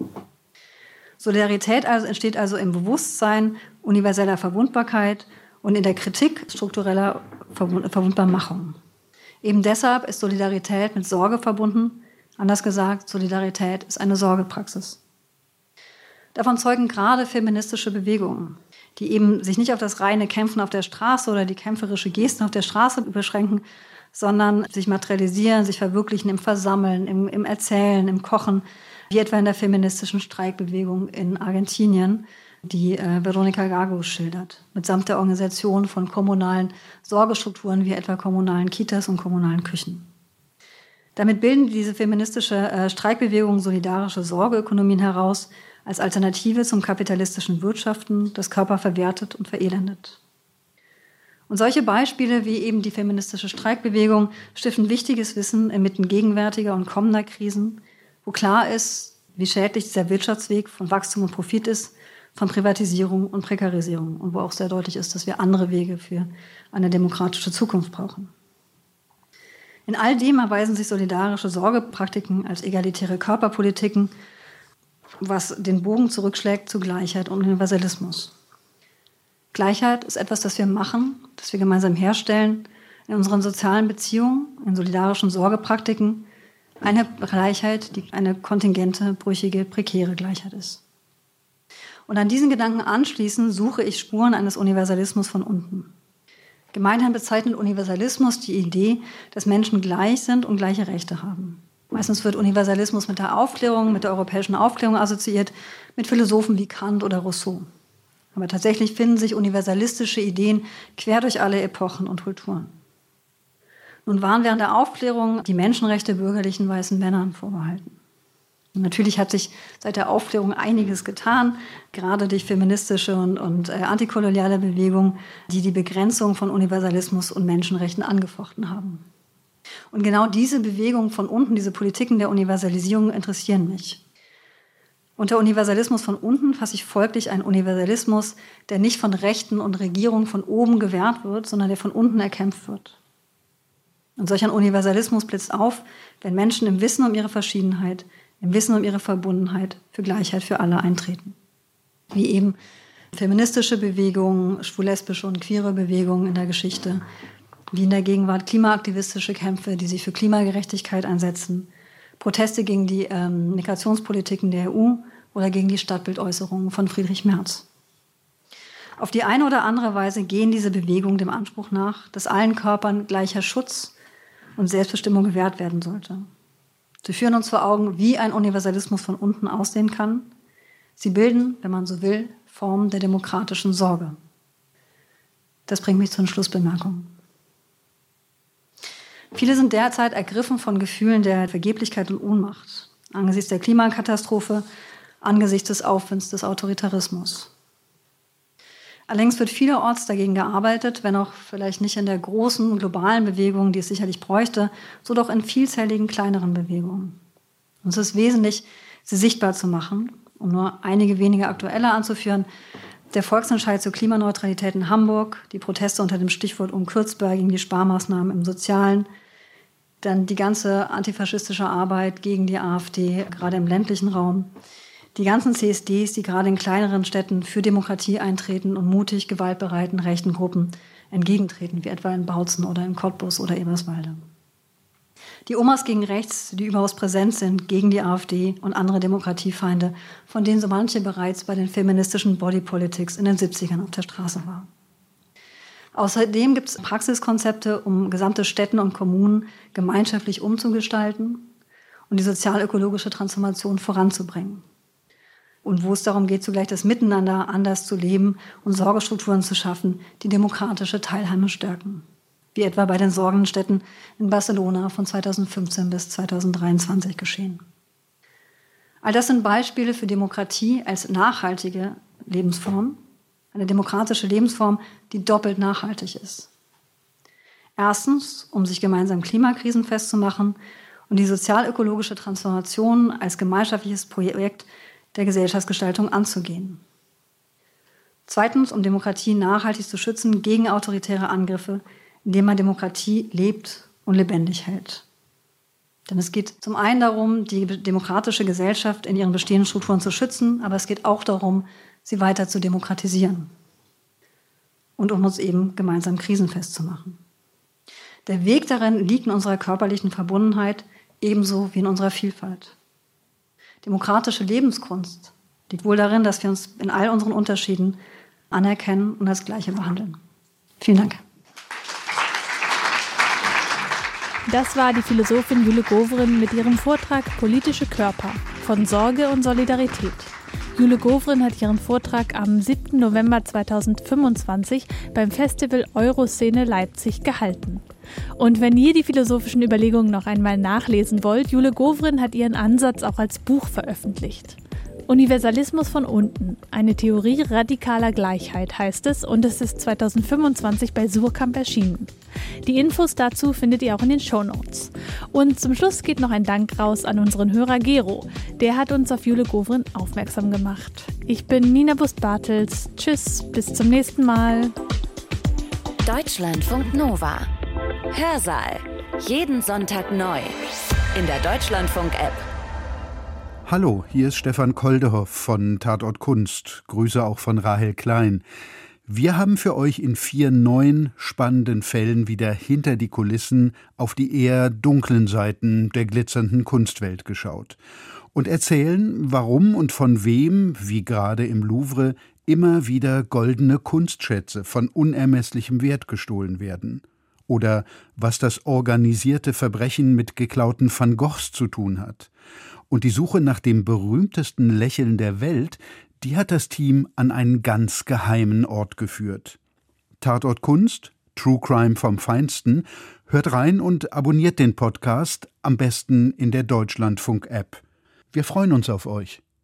Solidarität entsteht also im Bewusstsein universeller Verwundbarkeit und in der Kritik struktureller Verwundbarmachung. Eben deshalb ist Solidarität mit Sorge verbunden. Anders gesagt, Solidarität ist eine Sorgepraxis. Davon zeugen gerade feministische Bewegungen, die eben sich nicht auf das reine Kämpfen auf der Straße oder die kämpferische Gesten auf der Straße beschränken, sondern sich materialisieren, sich verwirklichen im Versammeln, im Erzählen, im Kochen, wie etwa in der feministischen Streikbewegung in Argentinien, die Veronica Gago schildert, mitsamt der Organisation von kommunalen Sorgestrukturen wie etwa kommunalen Kitas und kommunalen Küchen. Damit bilden diese feministische Streikbewegung solidarische Sorgeökonomien heraus, als Alternative zum kapitalistischen Wirtschaften, das Körper verwertet und verelendet. Und solche Beispiele wie eben die feministische Streikbewegung stiften wichtiges Wissen inmitten gegenwärtiger und kommender Krisen, wo klar ist, wie schädlich dieser Wirtschaftsweg von Wachstum und Profit ist, von Privatisierung und Prekarisierung und wo auch sehr deutlich ist, dass wir andere Wege für eine demokratische Zukunft brauchen. In all dem erweisen sich solidarische Sorgepraktiken als egalitäre Körperpolitiken, was den Bogen zurückschlägt zu Gleichheit und Universalismus. Gleichheit ist etwas, das wir machen, das wir gemeinsam herstellen, in unseren sozialen Beziehungen, in solidarischen Sorgepraktiken. Eine Gleichheit, die eine kontingente, brüchige, prekäre Gleichheit ist. Und an diesen Gedanken anschließend suche ich Spuren eines Universalismus von unten. Gemeinhin bezeichnet Universalismus die Idee, dass Menschen gleich sind und gleiche Rechte haben. Meistens wird Universalismus mit der Aufklärung, mit der europäischen Aufklärung assoziiert, mit Philosophen wie Kant oder Rousseau. Aber tatsächlich finden sich universalistische Ideen quer durch alle Epochen und Kulturen. Nun waren während der Aufklärung die Menschenrechte bürgerlichen weißen Männern vorbehalten. Und natürlich hat sich seit der Aufklärung einiges getan, gerade durch feministische und antikoloniale Bewegungen, die die Begrenzung von Universalismus und Menschenrechten angefochten haben. Und genau diese Bewegungen von unten, diese Politiken der Universalisierung interessieren mich. Unter Universalismus von unten fasse ich folglich einen Universalismus, der nicht von Rechten und Regierungen von oben gewährt wird, sondern der von unten erkämpft wird. Und solch ein Universalismus blitzt auf, wenn Menschen im Wissen um ihre Verschiedenheit, im Wissen um ihre Verbundenheit für Gleichheit für alle eintreten. Wie eben feministische Bewegungen, schwul-lesbische und queere Bewegungen in der Geschichte, wie in der Gegenwart klimaaktivistische Kämpfe, die sich für Klimagerechtigkeit einsetzen, Proteste gegen die Migrationspolitiken der EU oder gegen die Stadtbildäußerungen von Friedrich Merz. Auf die eine oder andere Weise gehen diese Bewegungen dem Anspruch nach, dass allen Körpern gleicher Schutz und Selbstbestimmung gewährt werden sollte. Sie führen uns vor Augen, wie ein Universalismus von unten aussehen kann. Sie bilden, wenn man so will, Formen der demokratischen Sorge. Das bringt mich zu den Schlussbemerkungen. Viele sind derzeit ergriffen von Gefühlen der Vergeblichkeit und Ohnmacht angesichts der Klimakatastrophe, angesichts des Aufwinds des Autoritarismus. Allerdings wird vielerorts dagegen gearbeitet, wenn auch vielleicht nicht in der großen globalen Bewegung, die es sicherlich bräuchte, so doch in vielzähligen kleineren Bewegungen. Und es ist wesentlich, sie sichtbar zu machen, um nur einige wenige aktuelle anzuführen. Der Volksentscheid zur Klimaneutralität in Hamburg, die Proteste unter dem Stichwort unkürzbar gegen die Sparmaßnahmen im Sozialen, dann die ganze antifaschistische Arbeit gegen die AfD, gerade im ländlichen Raum, die ganzen CSDs, die gerade in kleineren Städten für Demokratie eintreten und mutig gewaltbereiten rechten Gruppen entgegentreten, wie etwa in Bautzen oder in Cottbus oder Eberswalde. Die Omas gegen rechts, die überaus präsent sind gegen die AfD und andere Demokratiefeinde, von denen so manche bereits bei den feministischen Bodypolitics in den 70ern auf der Straße war. Außerdem gibt es Praxiskonzepte, um gesamte Städte und Kommunen gemeinschaftlich umzugestalten und die sozial-ökologische Transformation voranzubringen. Und wo es darum geht, zugleich das Miteinander anders zu leben und Sorgestrukturen zu schaffen, die demokratische Teilhabe stärken. Wie etwa bei den Sorgenstätten in Barcelona von 2015 bis 2023 geschehen. All das sind Beispiele für Demokratie als nachhaltige Lebensform, eine demokratische Lebensform, die doppelt nachhaltig ist. Erstens, um sich gemeinsam Klimakrisen festzumachen und die sozial-ökologische Transformation als gemeinschaftliches Projekt der Gesellschaftsgestaltung anzugehen. Zweitens, um Demokratie nachhaltig zu schützen gegen autoritäre Angriffe, indem man Demokratie lebt und lebendig hält. Denn es geht zum einen darum, die demokratische Gesellschaft in ihren bestehenden Strukturen zu schützen, aber es geht auch darum, sie weiter zu demokratisieren und um uns eben gemeinsam krisenfest zu machen. Der Weg darin liegt in unserer körperlichen Verbundenheit, ebenso wie in unserer Vielfalt. Demokratische Lebenskunst liegt wohl darin, dass wir uns in all unseren Unterschieden anerkennen und als Gleiche behandeln. Vielen Dank. Das war die Philosophin Jule Govrin mit ihrem Vortrag Politische Körper von Sorge und Solidarität. Jule Govrin hat ihren Vortrag am 7. November 2025 beim Festival Euroszene Leipzig gehalten. Und wenn ihr die philosophischen Überlegungen noch einmal nachlesen wollt, Jule Govrin hat ihren Ansatz auch als Buch veröffentlicht. Universalismus von unten, eine Theorie radikaler Gleichheit heißt es und es ist 2025 bei Suhrkamp erschienen. Die Infos dazu findet ihr auch in den Shownotes. Und zum Schluss geht noch ein Dank raus an unseren Hörer Gero. Der hat uns auf Jule Govrin aufmerksam gemacht. Ich bin Nina Bust-Bartels. Tschüss, bis zum nächsten Mal. Deutschlandfunk Nova. Hörsaal. Jeden Sonntag neu. In der Deutschlandfunk-App. Hallo, hier ist Stefan Koldehoff von Tatort Kunst. Grüße auch von Rahel Klein. Wir haben für euch in 4 neuen, spannenden Fällen wieder hinter die Kulissen auf die eher dunklen Seiten der glitzernden Kunstwelt geschaut und erzählen, warum und von wem, wie gerade im Louvre, immer wieder goldene Kunstschätze von unermesslichem Wert gestohlen werden. Oder was das organisierte Verbrechen mit geklauten Van Goghs zu tun hat. Und die Suche nach dem berühmtesten Lächeln der Welt, die hat das Team an einen ganz geheimen Ort geführt. Tatort Kunst, True Crime vom Feinsten. Hört rein und abonniert den Podcast, am besten in der Deutschlandfunk-App. Wir freuen uns auf euch.